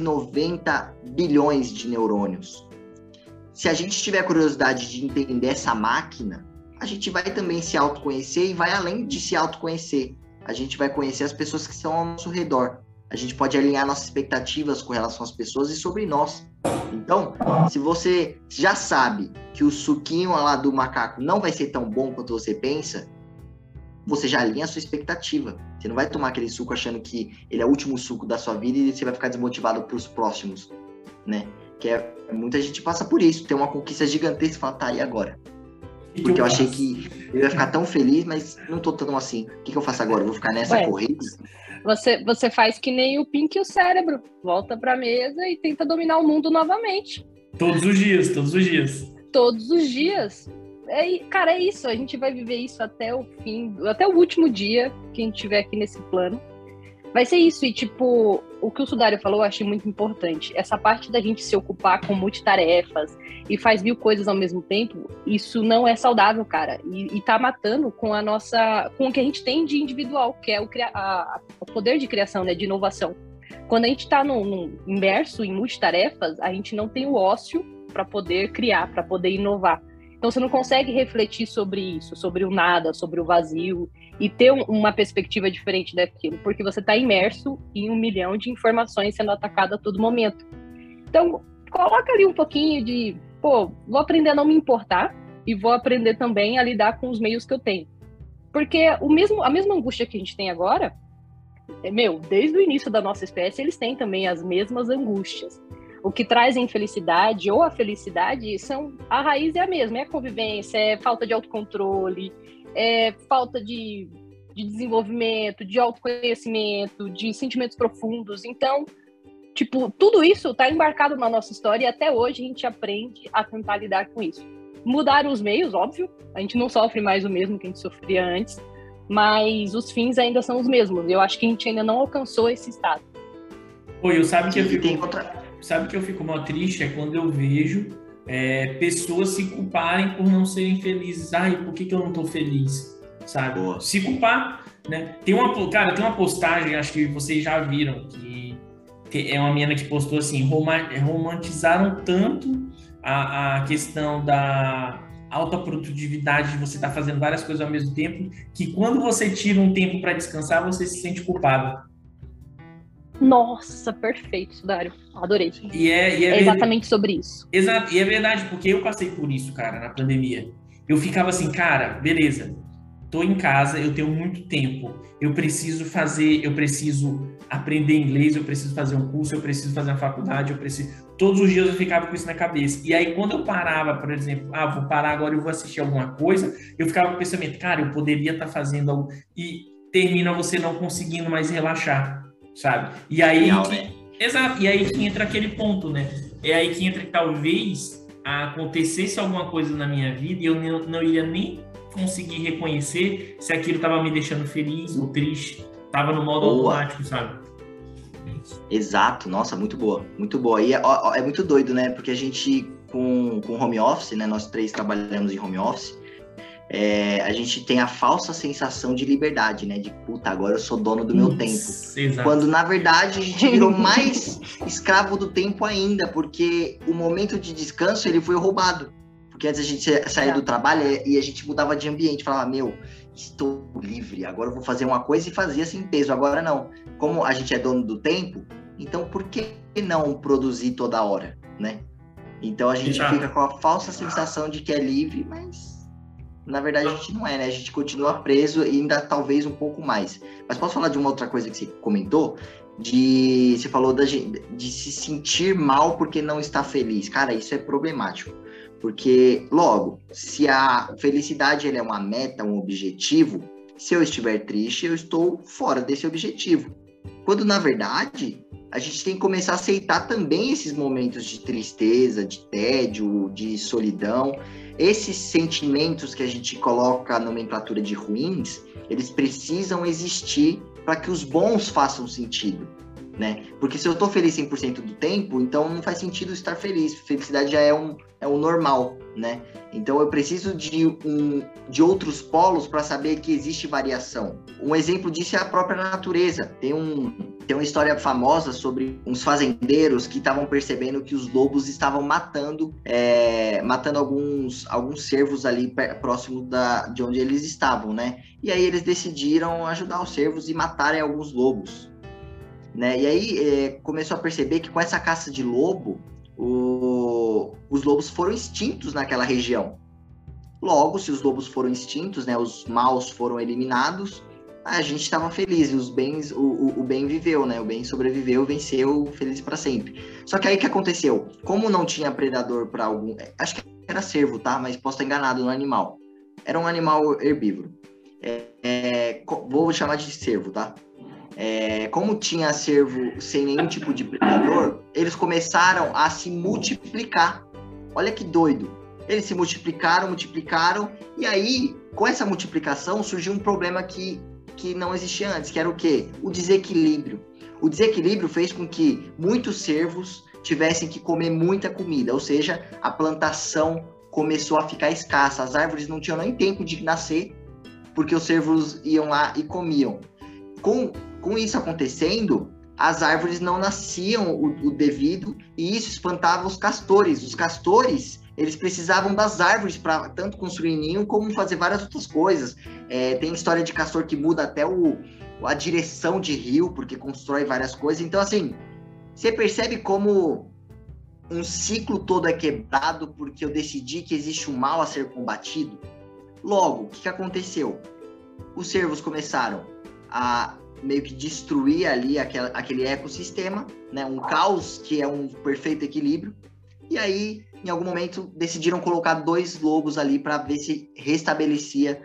90 bilhões de neurônios. Se a gente tiver curiosidade de entender essa máquina, a gente vai também se autoconhecer e vai além de se autoconhecer. A gente vai conhecer as pessoas que estão ao nosso redor. A gente pode alinhar nossas expectativas com relação às pessoas e sobre nós. Então, se você já sabe que o suquinho lá do macaco não vai ser tão bom quanto você pensa, você já alinha a sua expectativa. Você não vai tomar aquele suco achando que ele é o último suco da sua vida e você vai ficar desmotivado para os próximos, né? Muita gente passa por isso, tem uma conquista gigantesca e fala, tá, e agora? Porque eu achei que eu ia ficar tão feliz, mas não tô tão assim. O que eu faço agora? Eu vou ficar nessa corrida? Você faz que nem o Pink e o cérebro. Volta pra mesa e tenta dominar o mundo novamente. Todos os dias, todos os dias. Todos os dias. Cara, é isso. A gente vai viver isso até o fim, até o último dia que a gente estiver aqui nesse plano. Vai ser isso. E, tipo, o que o Sudário falou, eu achei muito importante. Essa parte da gente se ocupar com multitarefas e faz 1000 coisas ao mesmo tempo, isso não é saudável, cara. E tá matando com o que a gente tem de individual, que é o poder de criação, né, de inovação. Quando a gente tá imerso em multitarefas, a gente não tem o ócio para poder criar, para poder inovar. Então você não consegue refletir sobre isso, sobre o nada, sobre o vazio e ter uma perspectiva diferente daquilo, porque você está imerso em 1 milhão de informações sendo atacado a todo momento. Então, coloca ali um pouquinho de, vou aprender a não me importar e vou aprender também a lidar com os meios que eu tenho. Porque a mesma angústia que a gente tem agora, desde o início da nossa espécie, eles têm também as mesmas angústias. O que traz a infelicidade ou a felicidade, a raiz é a mesma, é a convivência, é falta de autocontrole, é falta de desenvolvimento, de autoconhecimento, de sentimentos profundos. Então, tipo, tudo isso está embarcado na nossa história e até hoje a gente aprende a tentar lidar com isso. Mudaram os meios, óbvio, a gente não sofre mais o mesmo que a gente sofria antes, mas os fins ainda são os mesmos. Eu acho que a gente ainda não alcançou esse estado. Sabe que eu fico mó triste é quando eu vejo pessoas se culparem por não serem felizes. Ai, por que eu não tô feliz? Sabe? Boa. Se culpar, né? Tem uma postagem, acho que vocês já viram, que é uma menina que postou assim, romantizaram tanto a questão da alta produtividade, de você estar fazendo várias coisas ao mesmo tempo, que quando você tira um tempo para descansar, você se sente culpado. Nossa, perfeito, Sudário. Adorei. E é exatamente sobre isso. Exato, e é verdade, porque eu passei por isso, cara, na pandemia. Eu ficava assim, cara, beleza, tô em casa, eu tenho muito tempo, eu preciso aprender inglês, eu preciso fazer um curso, eu preciso fazer uma faculdade, todos os dias eu ficava com isso na cabeça. E aí, quando eu parava, por exemplo, vou parar agora e vou assistir alguma coisa, eu ficava com o pensamento, cara, eu poderia estar fazendo algo, e termina você não conseguindo mais relaxar. Sabe? E aí, exato, e aí que entra aquele ponto, né? É aí que entra que talvez acontecesse alguma coisa na minha vida e eu não iria nem conseguir reconhecer se aquilo estava me deixando feliz ou triste, estava no modo automático, sabe? Exato, nossa, muito boa, muito boa. E é muito doido, né? Porque a gente, com home office, né? Nós 3 trabalhamos em home office, a gente tem a falsa sensação de liberdade, né? De puta, agora eu sou dono do meu tempo. Exato. Quando na verdade a gente virou mais escravo do tempo ainda, porque o momento de descanso ele foi roubado. Porque antes a gente saía do trabalho e a gente mudava de ambiente, falava, estou livre, agora eu vou fazer uma coisa e fazia sem peso. Agora não. Como a gente é dono do tempo, então por que não produzir toda hora, né? Então a gente fica com a falsa sensação de que é livre, mas na verdade a gente não é, né? A gente continua preso e ainda talvez um pouco mais. Mas posso falar de uma outra coisa que você comentou? Você falou de se sentir mal porque não está feliz. Cara, isso é problemático. Porque, logo, se a felicidade ela é uma meta, um objetivo, se eu estiver triste, eu estou fora desse objetivo. Quando, na verdade, a gente tem que começar a aceitar também esses momentos de tristeza, de tédio, de solidão. Esses sentimentos que a gente coloca a nomenclatura de ruins, eles precisam existir para que os bons façam sentido, né? Porque se eu estou feliz 100% do tempo, então não faz sentido estar feliz. Felicidade já é o normal, né? Então eu preciso de outros polos para saber que existe variação. Um exemplo disso é a própria natureza. Tem um tem uma história famosa sobre uns fazendeiros que estavam percebendo que os lobos estavam matando alguns cervos ali próximo de onde eles estavam, né? E aí eles decidiram ajudar os cervos e matarem alguns lobos, né? E aí começou a perceber que com essa caça de lobo, os lobos foram extintos naquela região. Logo, se os lobos foram extintos, né, os maus foram eliminados, a gente estava feliz, e o bem viveu, né? O bem sobreviveu, venceu, feliz para sempre. Só que aí o que aconteceu? Como não tinha predador para algum... Acho que era cervo, tá? Mas posso estar enganado no animal. Era um animal herbívoro. Vou chamar de cervo, tá? Como tinha cervo sem nenhum tipo de predador, eles começaram a se multiplicar. Olha que doido. Eles se multiplicaram, e aí, com essa multiplicação, surgiu um problema que não existia antes, que era o quê? O desequilíbrio. O desequilíbrio fez com que muitos cervos tivessem que comer muita comida, ou seja, a plantação começou a ficar escassa, as árvores não tinham nem tempo de nascer, porque os cervos iam lá e comiam. Com isso acontecendo, as árvores não nasciam o devido, e isso espantava os castores. Os castores, eles precisavam das árvores para tanto construir ninho como fazer várias outras coisas. Tem história de castor que muda até a direção de rio, porque constrói várias coisas. Então, assim, você percebe como um ciclo todo é quebrado porque eu decidi que existe um mal a ser combatido? Logo, o que aconteceu? Os cervos começaram a meio que destruir ali aquele ecossistema, né? Um caos que é um perfeito equilíbrio. E aí, em algum momento, decidiram colocar 2 lobos ali para ver se restabelecia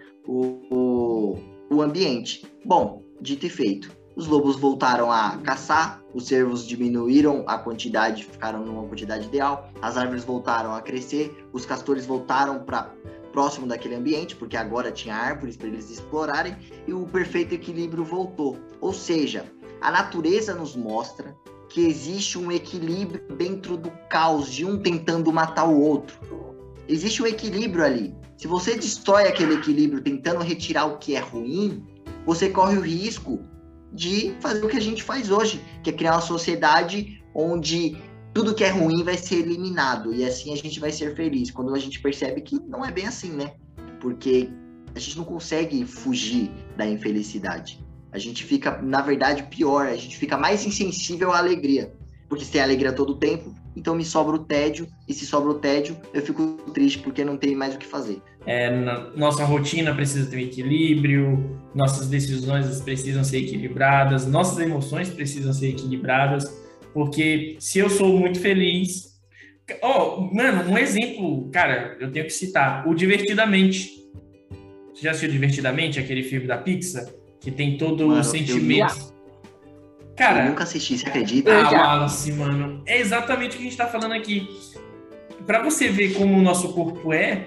o ambiente. Bom, dito e feito. Os lobos voltaram a caçar, os cervos diminuíram a quantidade, ficaram numa quantidade ideal, as árvores voltaram a crescer, os castores voltaram para próximo daquele ambiente, porque agora tinha árvores para eles explorarem, e o perfeito equilíbrio voltou. Ou seja, a natureza nos mostra que existe um equilíbrio dentro do caos, de um tentando matar o outro. Existe um equilíbrio ali. Se você destrói aquele equilíbrio tentando retirar o que é ruim, você corre o risco de fazer o que a gente faz hoje, que é criar uma sociedade onde tudo que é ruim vai ser eliminado, e assim a gente vai ser feliz, quando a gente percebe que não é bem assim, né? Porque a gente não consegue fugir da infelicidade. A gente fica, na verdade, pior, a gente fica mais insensível à alegria. Porque se tem alegria todo o tempo, então me sobra o tédio, e se sobra o tédio, eu fico triste porque não tem mais o que fazer. Nossa rotina precisa ter um equilíbrio, nossas decisões precisam ser equilibradas, nossas emoções precisam ser equilibradas, porque se eu sou muito feliz... Mano, um exemplo, cara, eu tenho que citar, o Divertidamente. Você já assistiu Divertidamente, aquele filme da Pixar? Que tem todo o sentimento. Cara, eu nunca assisti, você acredita? Wallace, mano. É exatamente o que a gente tá falando aqui. Pra você ver como o nosso corpo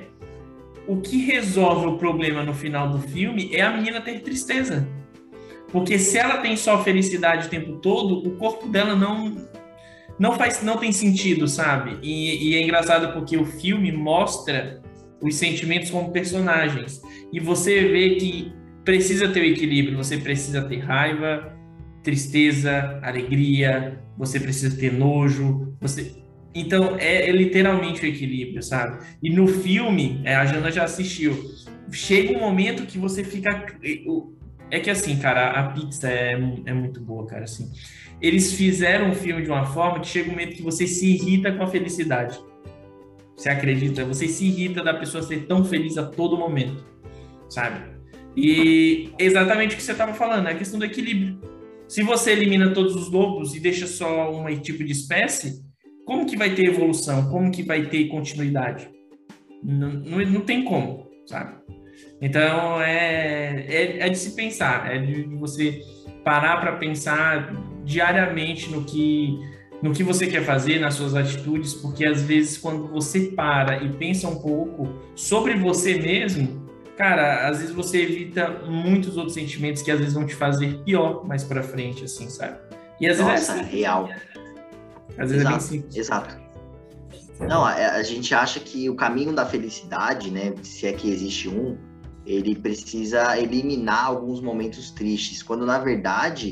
o que resolve o problema no final do filme é a menina ter tristeza. Porque se ela tem só felicidade o tempo todo, o corpo dela não tem sentido, sabe? E é engraçado porque o filme mostra os sentimentos como personagens. E você vê que precisa ter o equilíbrio, você precisa ter raiva, tristeza, alegria, você precisa ter nojo, então é literalmente o equilíbrio, sabe? E no filme, a Jana já assistiu, chega um momento que você fica... É que assim, cara, a Pixar é muito boa, cara, assim. Eles fizeram o filme de uma forma que chega um momento que você se irrita com a felicidade. Você acredita? Você se irrita da pessoa ser tão feliz a todo momento, sabe? E exatamente o que você estava falando, é a questão do equilíbrio. Se você elimina todos os lobos e deixa só um tipo de espécie, como que vai ter evolução? Como que vai ter continuidade? Não tem como, sabe? Então, é de se pensar, é de você parar para pensar diariamente no que você quer fazer, nas suas atitudes, porque às vezes quando você para e pensa um pouco sobre você mesmo, cara, às vezes você evita muitos outros sentimentos que às vezes vão te fazer pior mais pra frente, assim, sabe? E às vezes é real. Às vezes é bem simples. Exato. Não, a gente acha que o caminho da felicidade, né, se é que existe ele precisa eliminar alguns momentos tristes, quando na verdade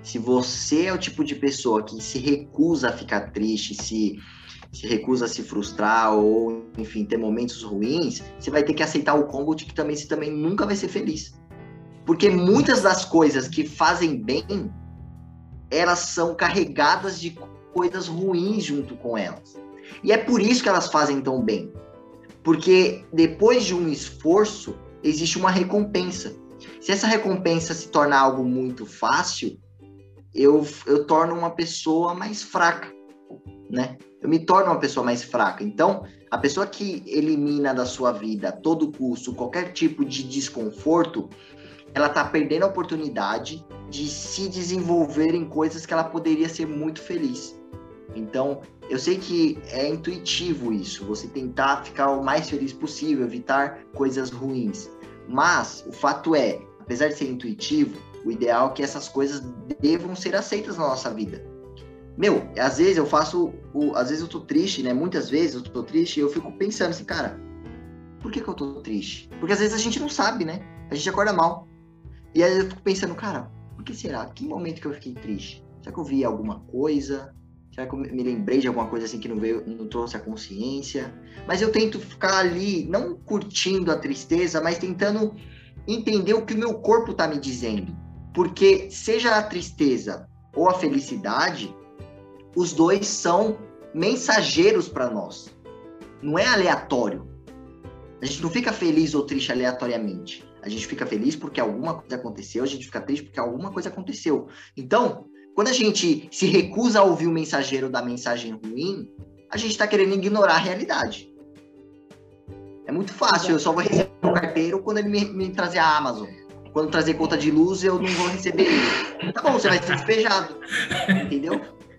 Se você é o tipo de pessoa que se recusa a ficar triste, se recusa a se frustrar ou, enfim, ter momentos ruins, você vai ter que aceitar o combo de que também você também nunca vai ser feliz. Porque muitas das coisas que fazem bem, elas são carregadas de coisas ruins junto com elas. E é por isso que elas fazem tão bem. Porque depois de um esforço, existe uma recompensa. Se essa recompensa se tornar algo muito fácil, eu torno uma pessoa mais fraca, né? Eu me torno uma pessoa mais fraca. Então, a pessoa que elimina da sua vida a todo custo qualquer tipo de desconforto, ela está perdendo a oportunidade de se desenvolver em coisas que ela poderia ser muito feliz. Então, eu sei que é intuitivo isso, você tentar ficar o mais feliz possível, evitar coisas ruins. Mas o fato é, apesar de ser intuitivo, o ideal é que essas coisas devam ser aceitas na nossa vida. Às vezes às vezes eu tô triste, né? Muitas vezes eu tô triste e eu fico pensando assim, cara, por que eu tô triste? Porque às vezes a gente não sabe, né? A gente acorda mal. E aí eu fico pensando, cara, por que será? Que momento que eu fiquei triste? Será que eu vi alguma coisa? Será que eu me lembrei de alguma coisa assim que não trouxe a consciência? Mas eu tento ficar ali, não curtindo a tristeza, mas tentando entender o que o meu corpo tá me dizendo. Porque seja a tristeza ou a felicidade, os dois são mensageiros para nós. Não é aleatório. A gente não fica feliz ou triste aleatoriamente. A gente fica feliz porque alguma coisa aconteceu, a gente fica triste porque alguma coisa aconteceu. Então, quando a gente se recusa a ouvir o mensageiro da mensagem ruim, a gente está querendo ignorar a realidade. É muito fácil, eu só vou receber o carteiro quando ele me trazer a Amazon. Quando trazer conta de luz, eu não vou receber ele. Tá bom, você vai ser despejado. Entendeu?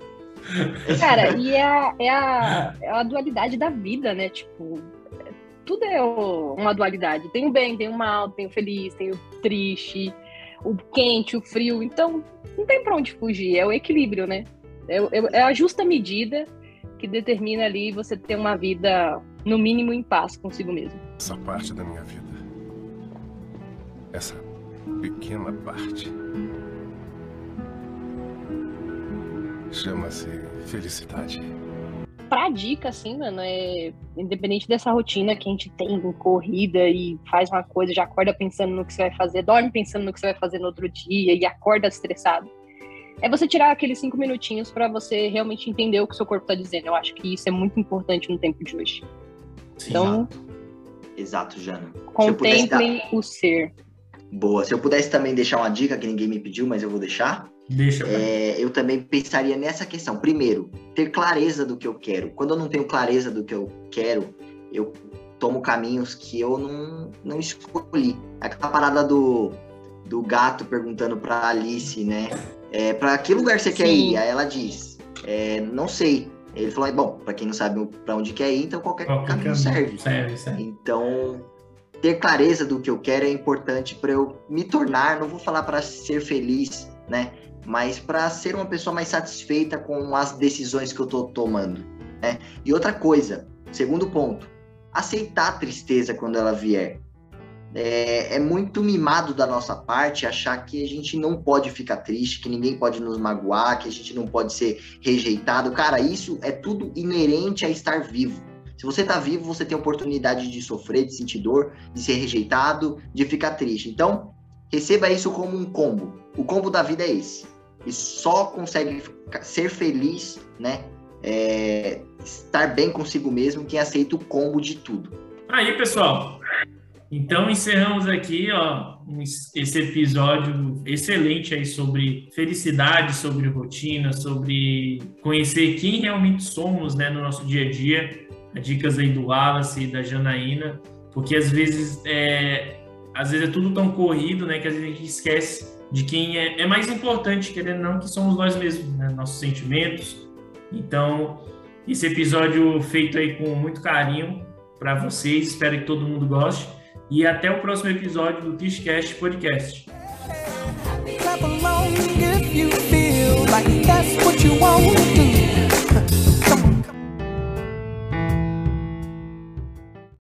Cara, e é a dualidade da vida, né? Tipo, tudo é uma dualidade. Tem o bem, tem o mal, tem o feliz, tem o triste, o quente, o frio. Então, não tem pra onde fugir. É o equilíbrio, né? É a justa medida que determina ali você ter uma vida, no mínimo, em paz consigo mesmo. Essa parte da minha vida. Essa pequena parte. Chama-se felicidade. Pra dica, assim, mano, independente dessa rotina que a gente tem em corrida e faz uma coisa, já acorda pensando no que você vai fazer, dorme pensando no que você vai fazer no outro dia e acorda estressado. É você tirar aqueles 5 minutinhos pra você realmente entender o que o seu corpo tá dizendo. Eu acho que isso é muito importante no tempo de hoje. Sim, então, exato, Jana. Contemplem o ser. Boa. Se eu pudesse também deixar uma dica que ninguém me pediu, mas eu vou deixar. Deixa. Eu também pensaria nessa questão. Primeiro, ter clareza do que eu quero. Quando eu não tenho clareza do que eu quero, eu tomo caminhos que eu não escolhi. Aquela parada do gato perguntando pra Alice, né? Pra que lugar você quer ir? Aí ela diz, não sei. Ele falou, bom, pra quem não sabe pra onde quer ir, então qualquer caminho serve. Então, ter clareza do que eu quero é importante para eu me tornar, não vou falar para ser feliz, né? Mas para ser uma pessoa mais satisfeita com as decisões que eu tô tomando, né? E outra coisa, segundo ponto, aceitar a tristeza quando ela vier. É muito mimado da nossa parte achar que a gente não pode ficar triste, que ninguém pode nos magoar, que a gente não pode ser rejeitado. Cara, isso é tudo inerente a estar vivo. Se você tá vivo, você tem a oportunidade de sofrer, de sentir dor, de ser rejeitado, de ficar triste. Então, receba isso como um combo. O combo da vida é esse. E só consegue ser feliz, né? Estar bem consigo mesmo quem aceita o combo de tudo. Aí, pessoal. Então, encerramos aqui, ó, esse episódio excelente aí sobre felicidade, sobre rotina, sobre conhecer quem realmente somos, né, no nosso dia a dia. Dicas aí do Wallace e da Janaína, porque às vezes é tudo tão corrido, né, que às vezes a gente esquece de quem é mais importante, querendo ou não, que somos nós mesmos, né, nossos sentimentos. Então, esse episódio feito aí com muito carinho para vocês, espero que todo mundo goste, e até o próximo episódio do KissCast Podcast.